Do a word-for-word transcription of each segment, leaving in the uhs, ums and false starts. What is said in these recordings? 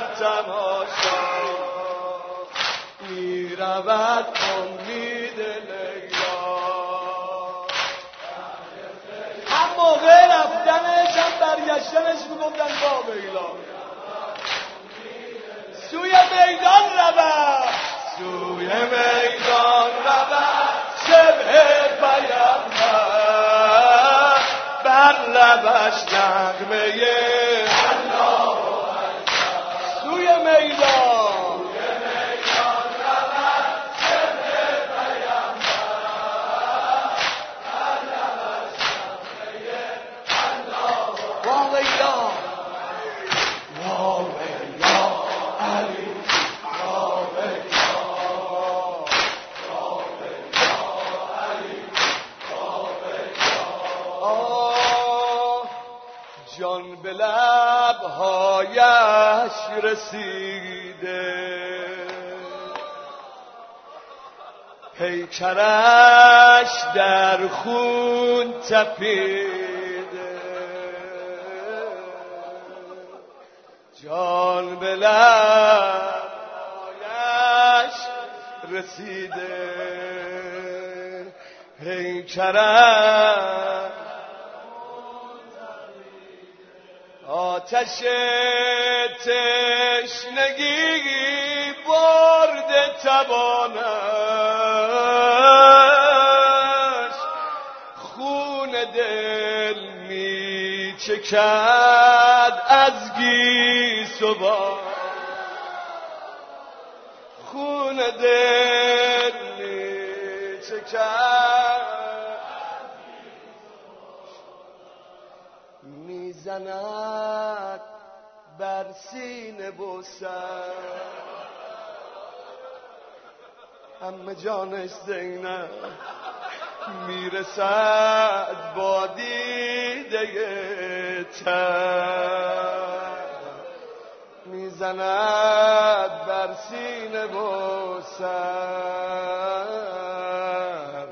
تماشا می رود امید لیلا. هم موقع رفتنش هم برگشتنش میگفتن با لیلا. سوی میدان رود سوی میدان رود شبه پیامبر بر لبش نغمه الله اکبر. سوی میدان جان به لبهایش رسیده پیکرش در خون تپیده. جان به لبهایش رسیده پیکرش آتش تشنگی برده تبانش خون دل می چکد از گیسوان. خون دل می چکد میزند بر سینه بوسر همه جانش زینب میرسد با دیده تر. میزند بر سینه بوسر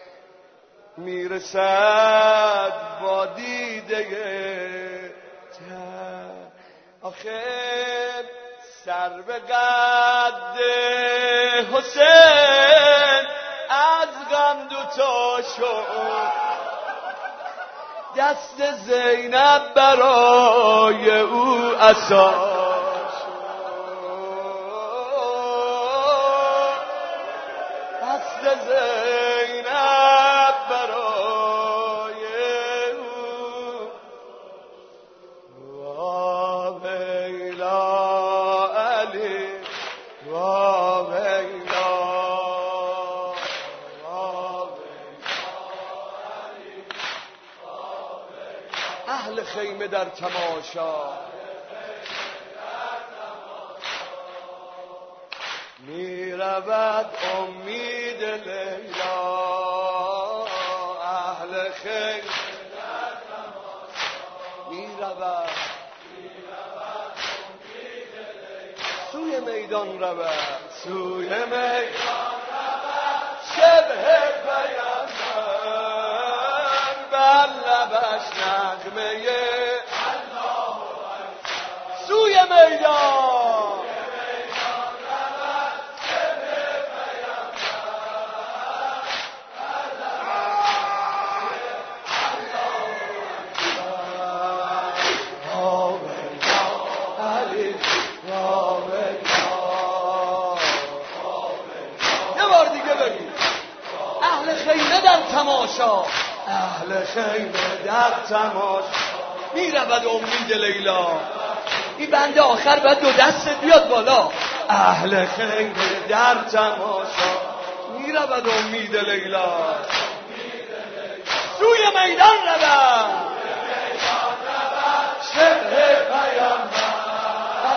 میرسد با دیده تر. آخر سر به قد حسین از غم دوتا شد دست زینب برای او عصا شد. دست زینب برای او وا ویلا علی وا ویلا وا ویلا. اهل خیمه در تماشا می رود امید لیلا. اهل خیمه در تماشا می رود سوی میدان رود سوی میدان رود شبه پیامبر بر لبش نغمه الله اکبر. سوی میدان تماشا اهل خیمه در تماشا می رود امید لیلا. این بنده آخر باید دو دست بیاد بالا. اهل خیمه در تماشا می رود امید لیلا. سوی میدان رود شبه پیامبر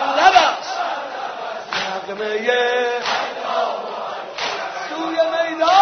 لبش نغمه سوی میدان